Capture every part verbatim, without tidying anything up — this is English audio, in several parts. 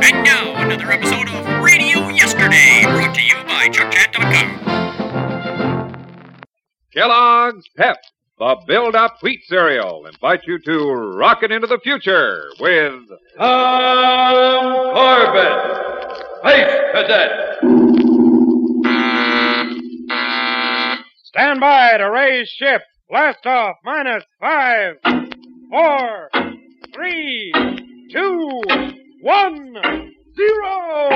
And now, another episode of Radio Yesterday, brought to you by Chuck Chat dot com. Kellogg's Pep, the build-up wheat cereal, invites you to rocket into the future with Tom Corbett, Space Cadet. Stand by to raise ship. Blast off. Minus five, four, three, two, one, zero.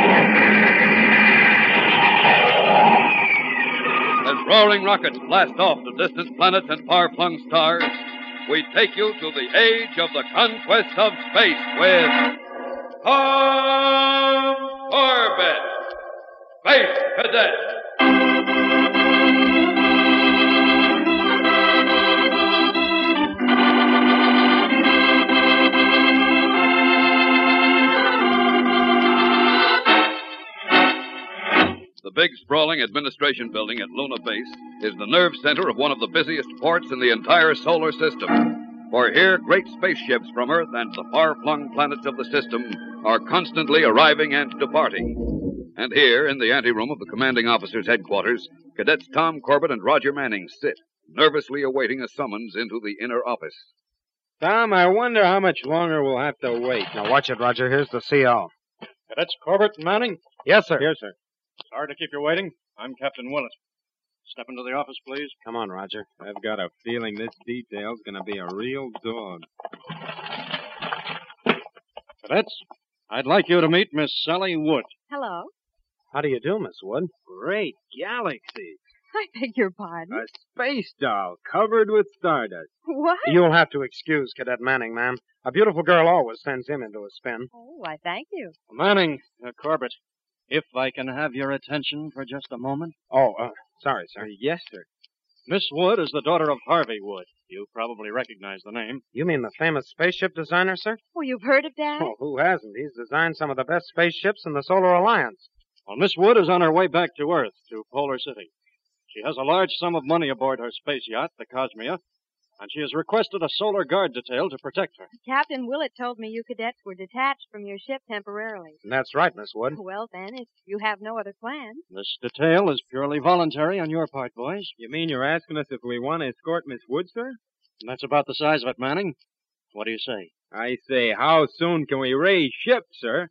As roaring rockets blast off to distant planets and far-flung stars, we take you to the age of the conquest of space with Tom Corbett, Space Cadet. The big, sprawling administration building at Luna Base is the nerve center of one of the busiest ports in the entire solar system. For here, great spaceships from Earth and the far-flung planets of the system are constantly arriving and departing. And here, in the anteroom of the commanding officer's headquarters, Cadets Tom Corbett and Roger Manning sit, nervously awaiting a summons into the inner office. Tom, I wonder how much longer we'll have to wait. Now, watch it, Roger. Here's the C O. Cadets Corbett and Manning? Yes, sir. Yes, sir. Sorry to keep you waiting. I'm Captain Willett. Step into the office, please. Come on, Roger. I've got a feeling this detail's going to be a real dog. Cadets, I'd like you to meet Miss Sally Wood. Hello. How do you do, Miss Wood? Great galaxy. I beg your pardon. A space doll covered with stardust. What? You'll have to excuse Cadet Manning, ma'am. A beautiful girl always sends him into a spin. Oh, I thank you. Manning, uh, Corbett, if I can have your attention for just a moment. Oh, uh, sorry, sir. Uh, yes, sir. Miss Wood is the daughter of Harvey Wood. You probably recognize the name. You mean the famous spaceship designer, sir? Oh, you've heard of Dad? Oh, who hasn't? He's designed some of the best spaceships in the Solar Alliance. Well, Miss Wood is on her way back to Earth, to Polar City. She has a large sum of money aboard her space yacht, the Cosmia, and she has requested a solar guard detail to protect her. Captain Willett told me you cadets were detached from your ship temporarily. That's right, Miss Wood. Well, then, if you have no other plans. This detail is purely voluntary on your part, boys. You mean you're asking us if we want to escort Miss Wood, sir? And that's about the size of it, Manning. What do you say? I say, how soon can we raise ship, sir?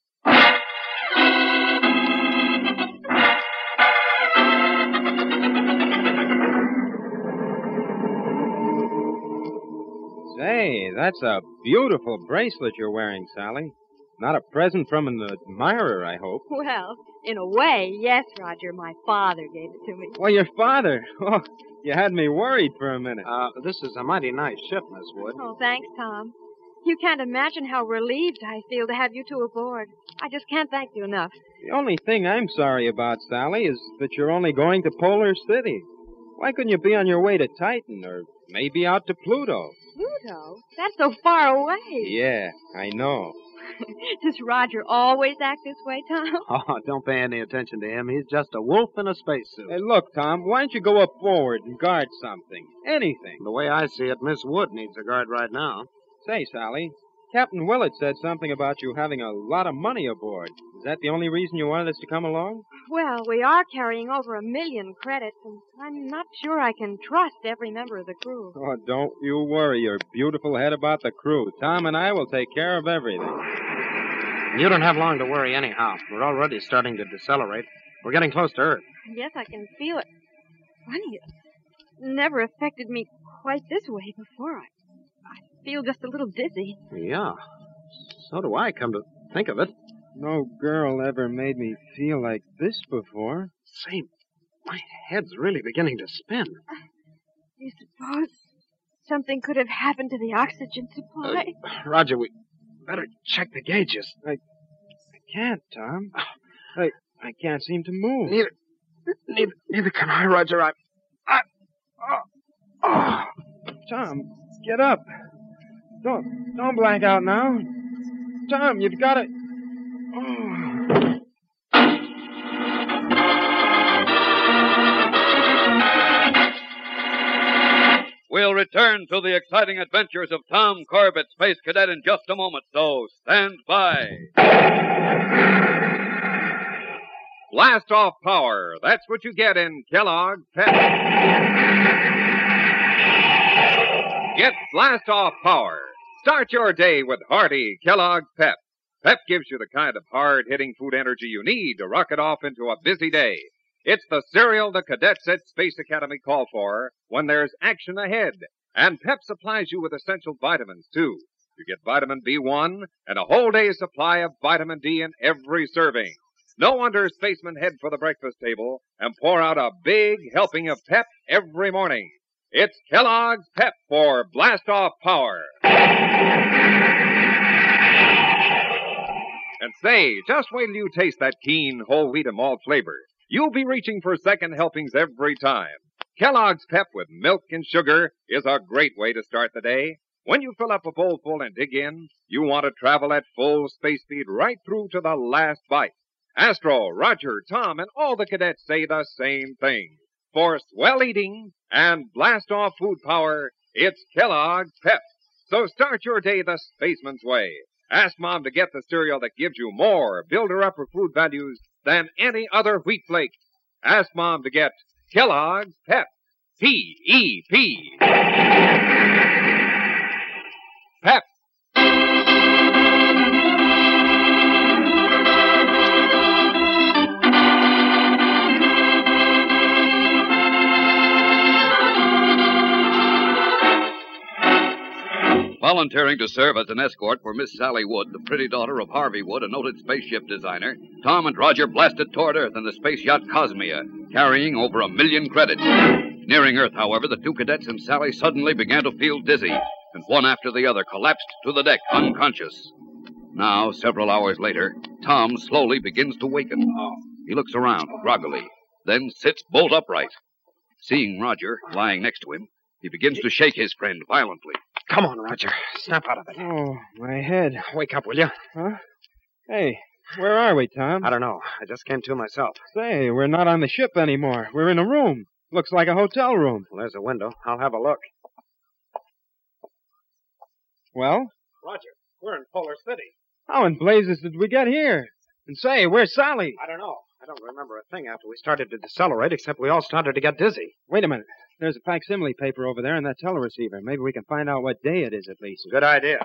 Say, that's a beautiful bracelet you're wearing, Sally. Not a present from an admirer, I hope. Well, in a way, yes, Roger. My father gave it to me. Well, your father? Oh, you had me worried for a minute. Uh, this is a mighty nice ship, Miss Wood. Oh, thanks, Tom. You can't imagine how relieved I feel to have you two aboard. I just can't thank you enough. The only thing I'm sorry about, Sally, is that you're only going to Polar City. Why couldn't you be on your way to Titan, or maybe out to Pluto? Pluto? That's so far away. Yeah, I know. Does Roger always act this way, Tom? Oh, don't pay any attention to him. He's just a wolf in a spacesuit. Hey, look, Tom, why don't you go up forward and guard something? Anything. The way I see it, Miss Wood needs a guard right now. Say, Sally, Captain Willett said something about you having a lot of money aboard. Is that the only reason you wanted us to come along? Well, we are carrying over a million credits, and I'm not sure I can trust every member of the crew. Oh, don't you worry your beautiful head about the crew. Tom and I will take care of everything. You don't have long to worry anyhow. We're already starting to decelerate. We're getting close to Earth. Yes, I can feel it. Funny, it never affected me quite this way before. I, I feel just a little dizzy. Yeah, so do I, come to think of it. No girl ever made me feel like this before. Say, my head's really beginning to spin. Uh, do you suppose something could have happened to the oxygen supply? Uh, Roger, we better check the gauges. I, I can't, Tom. I, I can't seem to move. Neither, neither, neither can I, Roger. I, I, oh, oh. Tom, get up. Don't, don't blank out now. Tom, you've got to. Oh. We'll return to the exciting adventures of Tom Corbett, Space Cadet, in just a moment, so stand by. Blast off power. That's what you get in Kellogg's Pep. Get blast off power. Start your day with hearty Kellogg's Pep. Pep gives you the kind of hard-hitting food energy you need to rocket off into a busy day. It's the cereal the cadets at Space Academy call for when there's action ahead. And Pep supplies you with essential vitamins, too. You get vitamin B one and a whole day's supply of vitamin D in every serving. No wonder spacemen head for the breakfast table and pour out a big helping of Pep every morning. It's Kellogg's Pep for Blast Off Power. And say, just wait till you taste that keen whole wheat and malt flavor. You'll be reaching for second helpings every time. Kellogg's Pep with milk and sugar is a great way to start the day. When you fill up a bowl full and dig in, you want to travel at full space speed right through to the last bite. Astro, Roger, Tom, and all the cadets say the same thing. For swell eating and blast off food power, it's Kellogg's Pep. So start your day the spaceman's way. Ask Mom to get the cereal that gives you more builder-upper food values than any other wheat flake. Ask Mom to get Kellogg's Pep. P E P. Pep. Volunteering to serve as an escort for Miss Sally Wood, the pretty daughter of Harvey Wood, a noted spaceship designer, Tom and Roger blasted toward Earth in the space yacht Cosmia, carrying over a million credits. Nearing Earth, however, the two cadets and Sally suddenly began to feel dizzy, and one after the other collapsed to the deck, unconscious. Now, several hours later, Tom slowly begins to waken. He looks around groggily, then sits bolt upright. Seeing Roger lying next to him, he begins to shake his friend violently. Come on, Roger. Snap out of it. Oh, my head. Wake up, will you? Huh? Hey, where are we, Tom? I don't know. I just came to myself. Say, we're not on the ship anymore. We're in a room. Looks like a hotel room. Well, there's a window. I'll have a look. Well? Roger, we're in Polar City. How in blazes did we get here? And say, where's Sally? I don't know. I don't remember a thing after we started to decelerate, except we all started to get dizzy. Wait a minute. There's a facsimile paper over there in that teleceiver. Maybe we can find out what day it is, at least. Good idea.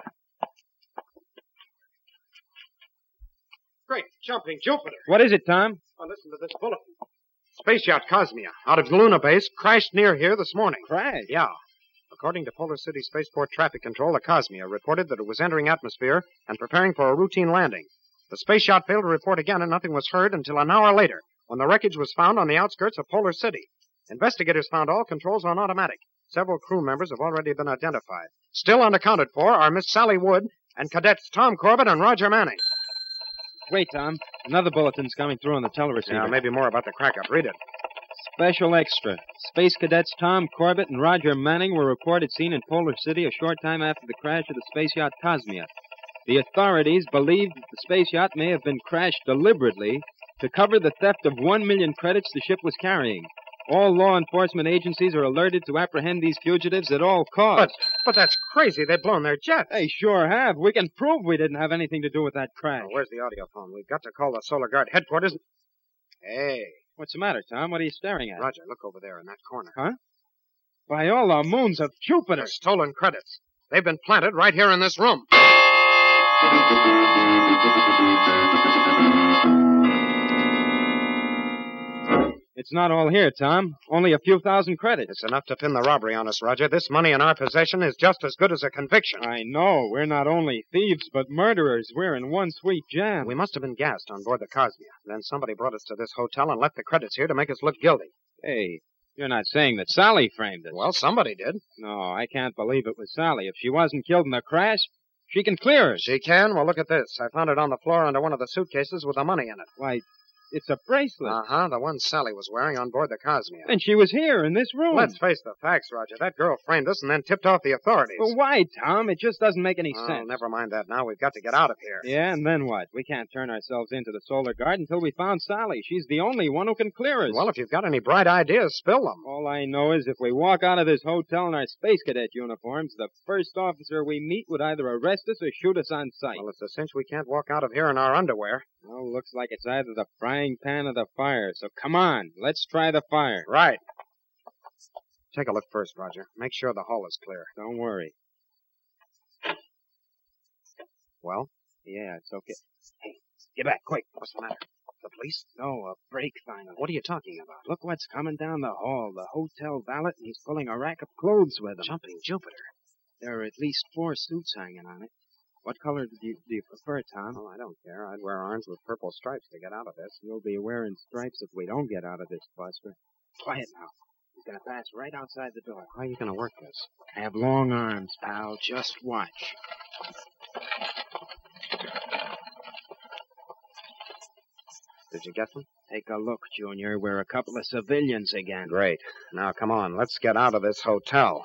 Great jumping Jupiter. What is it, Tom? Oh, listen to this bulletin. Space yacht Cosmia, out of Luna Base, crashed near here this morning. Crash? Yeah. According to Polar City Spaceport Traffic Control, the Cosmia reported that it was entering atmosphere and preparing for a routine landing. The space yacht failed to report again, and nothing was heard until an hour later, when the wreckage was found on the outskirts of Polar City. Investigators found all controls on automatic. Several crew members have already been identified. Still unaccounted for are Miss Sally Wood and cadets Tom Corbett and Roger Manning. Wait, Tom. Another bulletin's coming through on the teleceiver. Yeah, maybe more about the crack-up. Read it. Special extra. Space cadets Tom Corbett and Roger Manning were reported seen in Polar City a short time after the crash of the space yacht Cosmia. The authorities believe that the space yacht may have been crashed deliberately to cover the theft of one million credits the ship was carrying. All law enforcement agencies are alerted to apprehend these fugitives at all costs. But, but that's crazy. They've blown their jet. They sure have. We can prove we didn't have anything to do with that crash. Oh, where's the audio phone? We've got to call the Solar Guard headquarters. Hey. What's the matter, Tom? What are you staring at? Roger, look over there in that corner. Huh? By all the moons of Jupiter. They're stolen credits. They've been planted right here in this room. It's not all here, Tom. Only a few thousand credits. It's enough to pin the robbery on us, Roger. This money in our possession is just as good as a conviction. I know. We're not only thieves, but murderers. We're in one sweet jam. We must have been gassed on board the Cosmia. Then somebody brought us to this hotel and left the credits here to make us look guilty. Hey, you're not saying that Sally framed us. Well, somebody did. No, I can't believe it was Sally. If she wasn't killed in the crash, she can clear us. She can? Well, look at this. I found it on the floor under one of the suitcases with the money in it. Why, it's a bracelet. Uh-huh, the one Sally was wearing on board the Cosmia. And she was here in this room. Let's face the facts, Roger. That girl framed us and then tipped off the authorities. Well, why, Tom? It just doesn't make any Oh, sense. never mind that now. We've got to get out of here. Yeah, and then what? We can't turn ourselves into the Solar Guard until we found Sally. She's the only one who can clear us. Well, if you've got any bright ideas, spill them. All I know is if we walk out of this hotel in our space cadet uniforms, the first officer we meet would either arrest us or shoot us on sight. Well, it's a cinch we can't walk out of here in our underwear. Well, looks like it's either the frying pan or the fire. So come on, let's try the fire. Right. Take a look first, Roger. Make sure the hull is clear. Don't worry. Well? Yeah, it's okay. Hey, get back, quick. What's the matter? The police? No, a break finally. What are you talking about? Look what's coming down the hall. The hotel valet, and he's pulling a rack of clothes with him. Jumping Jupiter. There are at least four suits hanging on it. What color do you, do you prefer, Tom? Oh, I don't care. I'd wear orange with purple stripes to get out of this. You'll be wearing stripes if we don't get out of this, Buster. Quiet now. He's going to pass right outside the door. How are you going to work this? I have long arms, pal. Just watch. Did you get them? Take a look, Junior. We're a couple of civilians again. Great. Now, come on. Let's get out of this hotel.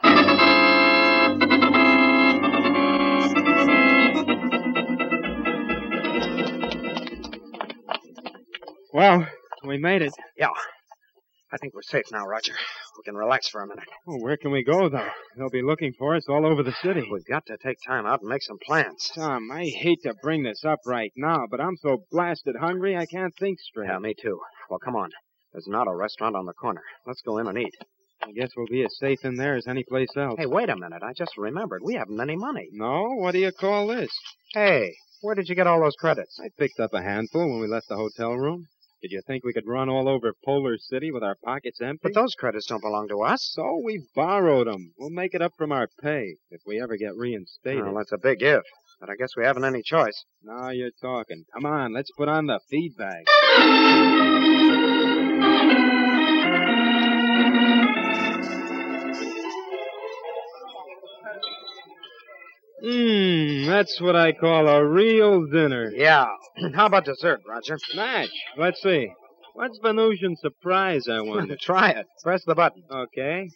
Well, we made it. Yeah. I think we're safe now, Roger. We can relax for a minute. Oh, where can we go, though? They'll be looking for us all over the city. We've got to take time out and make some plans. Tom, I hate to bring this up right now, but I'm so blasted hungry I can't think straight. Yeah, me too. Well, come on. There's an auto restaurant on the corner. Let's go in and eat. I guess we'll be as safe in there as any place else. Hey, wait a minute. I just remembered. We haven't any money. No? What do you call this? Hey, where did you get all those credits? I picked up a handful when we left the hotel room. Did you think we could run all over Polar City with our pockets empty? But those credits don't belong to us. So we borrowed them. We'll make it up from our pay if we ever get reinstated. Well, that's a big if. But I guess we haven't any choice. Now you're talking. Come on, let's put on the feed bag. Mmm, that's what I call a real dinner. Yeah. How about dessert, Roger? Match. Let's see. What's Venusian surprise, I wonder? Try it. Press the button. Okay.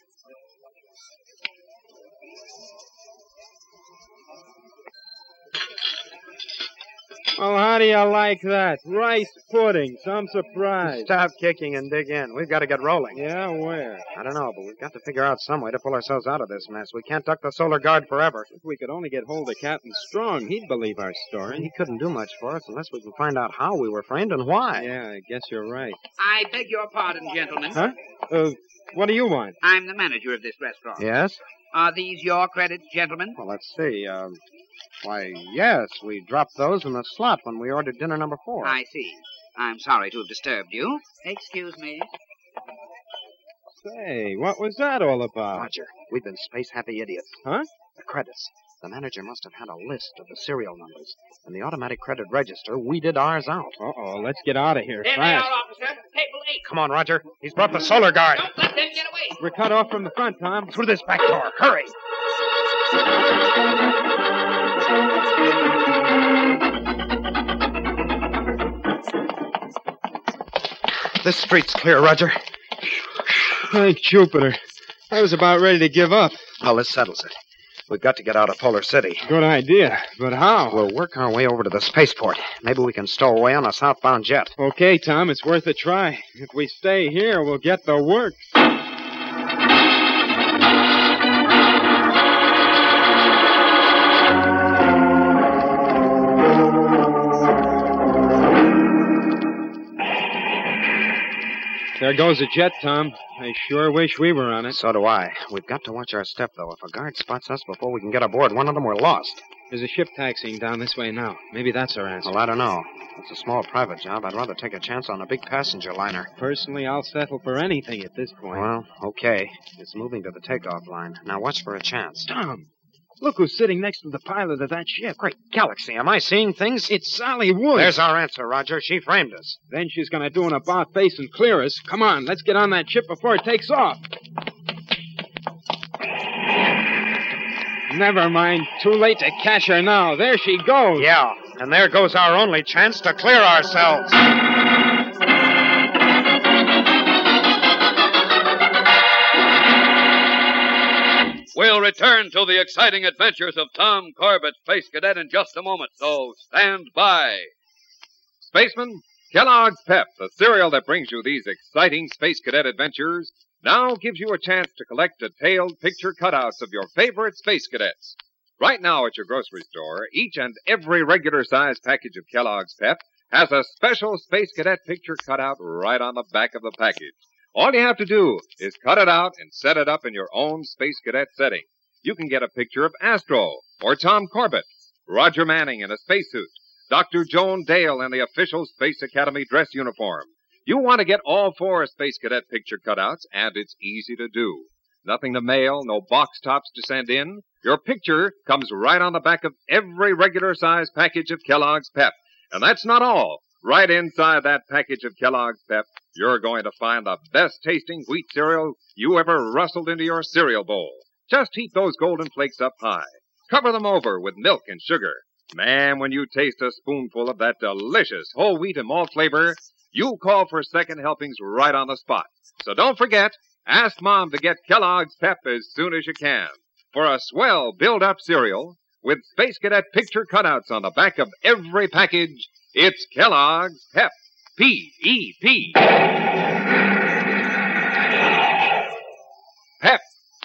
Well, how do you like that? Rice pudding. Some surprise. Stop kicking and dig in. We've got to get rolling. Yeah, where? I don't know, but we've got to figure out some way to pull ourselves out of this mess. We can't duck the Solar Guard forever. If we could only get hold of Captain Strong, he'd believe our story. He couldn't do much for us unless we can find out how we were framed and why. Yeah, I guess you're right. I beg your pardon, gentlemen. Huh? Uh, what do you want? I'm the manager of this restaurant. Yes? Are these your credits, gentlemen? Well, let's see. Um, why, yes, we dropped those in the slot when we ordered dinner number four. I see. I'm sorry to have disturbed you. Excuse me. Say, what was that all about? Roger, we've been space-happy idiots. Huh? The credits. The manager must have had a list of the serial numbers. In the automatic credit register, we did ours out. Uh-oh, let's get out of here There they fast. are, officer. Table eight. Come on, Roger. He's brought the Solar Guard. Don't let them get away. We're cut off from the front, Tom. Through this back door. Hurry. This street's clear, Roger. Thank Jupiter. I was about ready to give up. Well, this settles it. We've got to get out of Polar City. Good idea. But how? We'll work our way over to the spaceport. Maybe we can stow away on a southbound jet. Okay, Tom, it's worth a try. If we stay here, we'll get the work. There goes a jet, Tom. I sure wish we were on it. So do I. We've got to watch our step, though. If a guard spots us before we can get aboard one of them, we're lost. There's a ship taxiing down this way now. Maybe that's our answer. Well, I don't know. It's a small private job. I'd rather take a chance on a big passenger liner. Personally, I'll settle for anything at this point. Well, okay. It's moving to the takeoff line. Now watch for a chance. Tom, look who's sitting next to the pilot of that ship. Great galaxy. Am I seeing things? It's Sally Wood. There's our answer, Roger. She framed us. Then she's going to do an about face and clear us. Come on, let's get on that ship before it takes off. Never mind. Too late to catch her now. There she goes. Yeah, and there goes our only chance to clear ourselves. We'll return to the exciting adventures of Tom Corbett, Space Cadet, in just a moment, so stand by. Spaceman, Kellogg's Pep, the cereal that brings you these exciting Space Cadet adventures, now gives you a chance to collect detailed picture cutouts of your favorite Space Cadets. Right now at your grocery store, each and every regular-sized package of Kellogg's Pep has a special Space Cadet picture cutout right on the back of the package. All you have to do is cut it out and set it up in your own Space Cadet setting. You can get a picture of Astro, or Tom Corbett, Roger Manning in a spacesuit, Doctor Joan Dale in the official Space Academy dress uniform. You want to get all four Space Cadet picture cutouts, and it's easy to do. Nothing to mail, no box tops to send in. Your picture comes right on the back of every regular-sized package of Kellogg's Pep. And that's not all. Right inside that package of Kellogg's Pep, you're going to find the best-tasting wheat cereal you ever rustled into your cereal bowl. Just heap those golden flakes up high. Cover them over with milk and sugar. Man, when you taste a spoonful of that delicious whole wheat and malt flavor, you'll call for second helpings right on the spot. So don't forget, ask Mom to get Kellogg's Pep as soon as you can. For a swell build-up cereal with Space Cadet picture cutouts on the back of every package, it's Kellogg's Pep. P E P. Pep.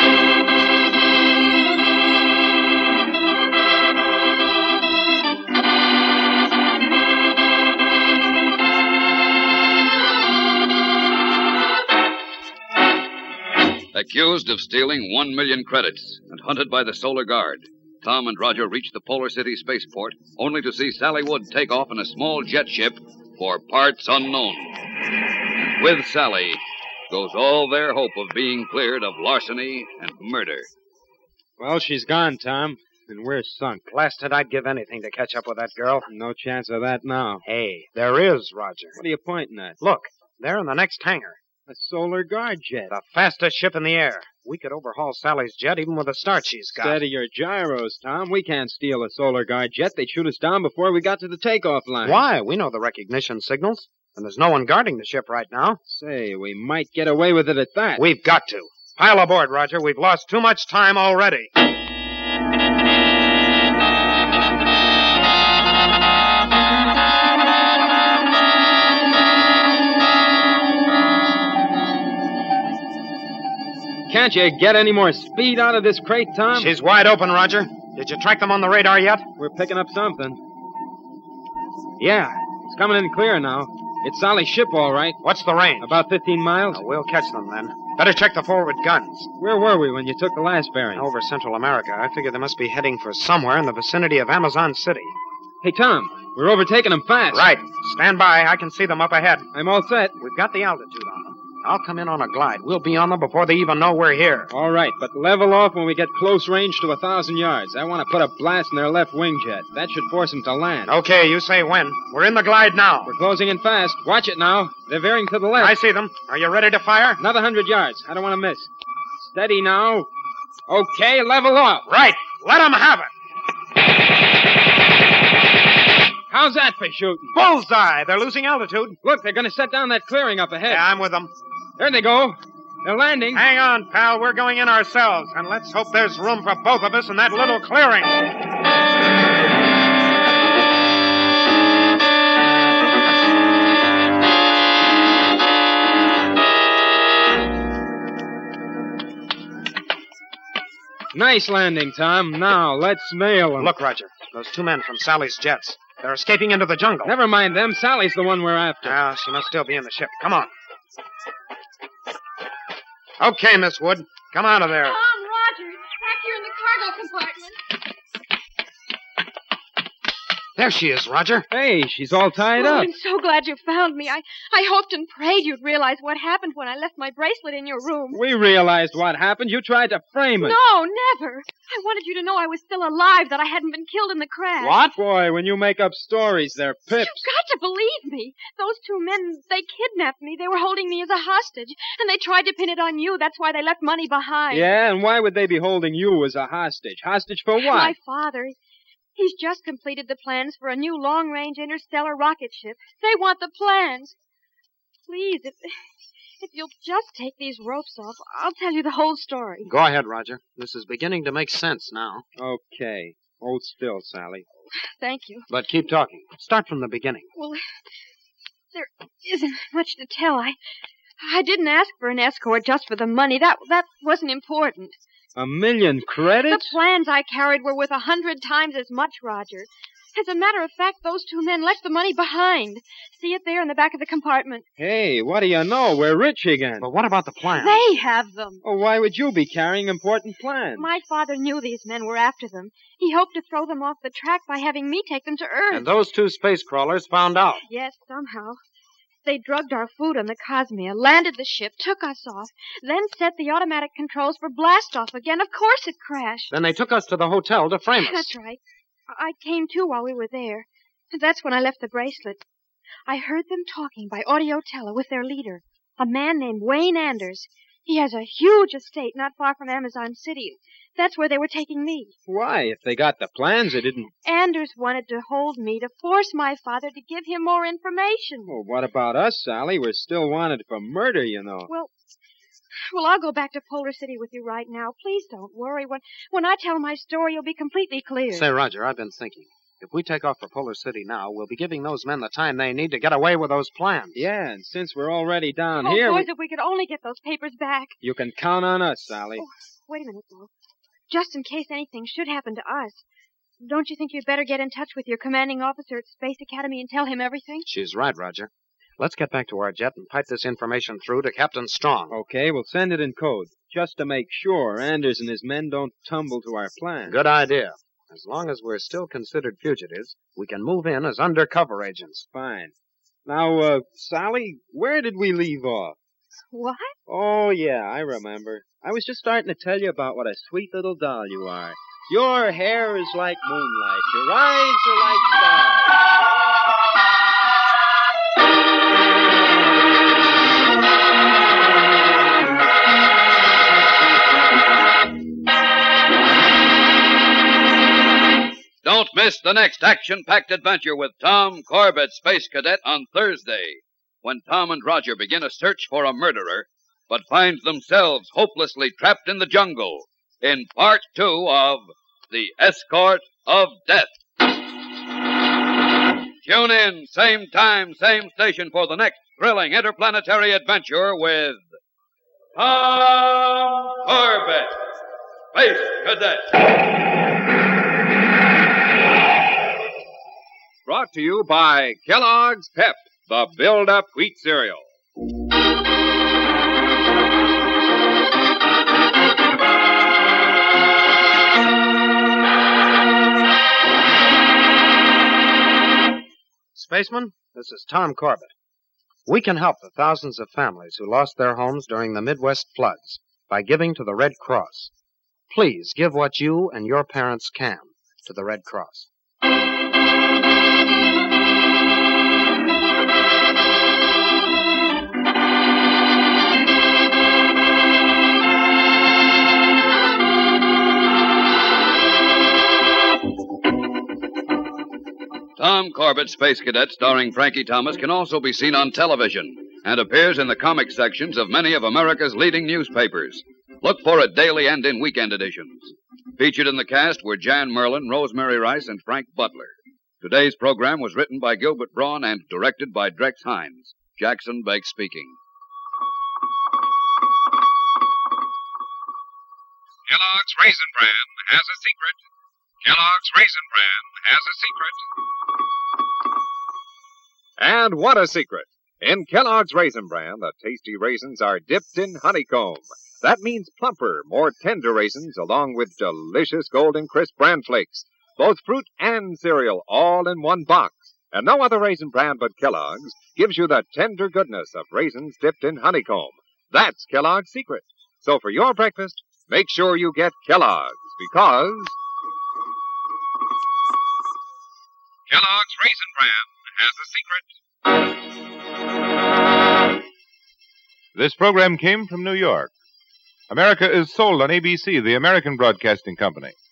Accused of stealing one million credits and hunted by the Solar Guard, Tom and Roger reach the Polar City spaceport, only to see Sally Wood take off in a small jet ship for parts unknown. And with Sally goes all their hope of being cleared of larceny and murder. Well, she's gone, Tom, and we're sunk. Blasted, I'd give anything to catch up with that girl. No chance of that now. Hey, there is, Roger. What are you pointing at? Look, there in the next hangar. A Solar Guard jet. The fastest ship in the air. We could overhaul Sally's jet even with the start she's got. Steady your gyros, Tom. We can't steal a Solar Guard jet. They'd shoot us down before we got to the takeoff line. Why? We know the recognition signals. And there's no one guarding the ship right now. Say, we might get away with it at that. We've got to. Pile aboard, Roger. We've lost too much time already. Can't you get any more speed out of this crate, Tom? She's wide open, Roger. Did you track them on the radar yet? We're picking up something. Yeah, it's coming in clear now. It's Sally's ship, all right. What's the range? About fifteen miles. Oh, we'll catch them then. Better check the forward guns. Where were we when you took the last bearing? Over Central America. I figure they must be heading for somewhere in the vicinity of Amazon City. Hey, Tom, we're overtaking them fast. Right. Stand by. I can see them up ahead. I'm all set. We've got the altitude on them. I'll come in on a glide. We'll be on them before they even know we're here. All right, but level off when we get close range to a thousand yards. I want to put a blast in their left wing jet. That should force them to land. Okay, you say when. We're in the glide now. We're closing in fast. Watch it now. They're veering to the left. I see them. Are you ready to fire? Another hundred yards. I don't want to miss. Steady now. Okay, level off. Right. Let them have it. How's that for shooting? Bullseye. They're losing altitude. Look, they're going to set down that clearing up ahead. Yeah, I'm with them. There they go. They're landing. Hang on, pal. We're going in ourselves. And let's hope there's room for both of us in that little clearing. Nice landing, Tom. Now, let's mail them. Look, Roger. Those two men from Sally's jets. They're escaping into the jungle. Never mind them. Sally's the one we're after. Ah, she must still be in the ship. Come on. Okay, Miss Wood. Come out of there. Tom, Roger, back here in the cargo compartment. There she is, Roger. Hey, she's all tied Oh, up. I'm so glad you found me. I, I hoped and prayed you'd realize what happened when I left my bracelet in your room. We realized what happened. You tried to frame it. No, never. I wanted you to know I was still alive, that I hadn't been killed in the crash. What? Boy, when you make up stories, they're pips. You've got to believe me. Those two men, they kidnapped me. They were holding me as a hostage, and they tried to pin it on you. That's why they left money behind. Yeah, and why would they be holding you as a hostage? Hostage for what? My father. He's just completed the plans for a new long-range interstellar rocket ship. They want the plans. Please, if, If you'll just take these ropes off, I'll tell you the whole story. Go ahead, Roger. This is beginning to make sense now. Okay. Hold still, Sally. Thank you. But keep talking. Start from the beginning. Well, there isn't much to tell. I I didn't ask for an escort just for the money. That that wasn't important. A million credits? The plans I carried were worth a hundred times as much, Roger. As a matter of fact, those two men left the money behind. See it there in the back of the compartment. Hey, what do you know? We're rich again. But what about the plans? They have them. Oh, why would you be carrying important plans? My father knew these men were after them. He hoped to throw them off the track by having me take them to Earth. And those two space crawlers found out. Yes, somehow. They drugged our food on the Cosmia, landed the ship, took us off, then set the automatic controls for blast-off again. Of course it crashed. Then they took us to the hotel to frame us. That's right. I came to while we were there. That's when I left the bracelet. I heard them talking by audio tele with their leader, a man named Wayne Anders. He has a huge estate not far from Amazon City. That's where they were taking me. Why? If they got the plans, they didn't... Anders wanted to hold me to force my father to give him more information. Well, what about us, Sally? We're still wanted for murder, you know. Well, well, I'll go back to Polar City with you right now. Please don't worry. When when I tell my story, you'll be completely clear. Say, Roger, I've been thinking. If we take off for Polar City now, we'll be giving those men the time they need to get away with those plans. Yeah, and since we're already down oh, here... boys, we... if we could only get those papers back. You can count on us, Sally. Oh, wait a minute, though. Just in case anything should happen to us, don't you think you'd better get in touch with your commanding officer at Space Academy and tell him everything? She's right, Roger. Let's get back to our jet and pipe this information through to Captain Strong. Okay, we'll send it in code, just to make sure Anders and his men don't tumble to our plan. Good idea. As long as we're still considered fugitives, we can move in as undercover agents. Fine. Now, uh, Sally, where did we leave off? What? Oh, yeah, I remember. I was just starting to tell you about what a sweet little doll you are. Your hair is like moonlight. Your eyes are like stars. Don't miss the next action-packed adventure with Tom Corbett, Space Cadet, on Thursday, when Tom and Roger begin a search for a murderer, but find themselves hopelessly trapped in the jungle in part two of The Escort of Death. Tune in, same time, same station for the next thrilling interplanetary adventure with Tom Corbett, Space Cadet. Brought to you by Kellogg's Pep, the build-up wheat cereal. Spaceman, this is Tom Corbett. We can help the thousands of families who lost their homes during the Midwest floods by giving to the Red Cross. Please give what you and your parents can to the Red Cross. Tom Corbett, Space Cadet, starring Frankie Thomas, can also be seen on television and appears in the comic sections of many of America's leading newspapers. Look for it daily and in weekend editions. Featured in the cast were Jan Merlin, Rosemary Rice, and Frank Butler. Today's program was written by Gilbert Braun and directed by Drex Hines. Jackson Bake speaking. Kellogg's Raisin Bran has a secret. Kellogg's Raisin Bran has a secret. And what a secret. In Kellogg's Raisin Bran, the tasty raisins are dipped in honeycomb. That means plumper, more tender raisins along with delicious golden crisp bran flakes. Both fruit and cereal all in one box. And no other raisin brand but Kellogg's gives you the tender goodness of raisins dipped in honeycomb. That's Kellogg's secret. So for your breakfast, make sure you get Kellogg's, because Kellogg's Raisin Bran has a secret. This program came from New York. America is sold on A B C, the American Broadcasting Company.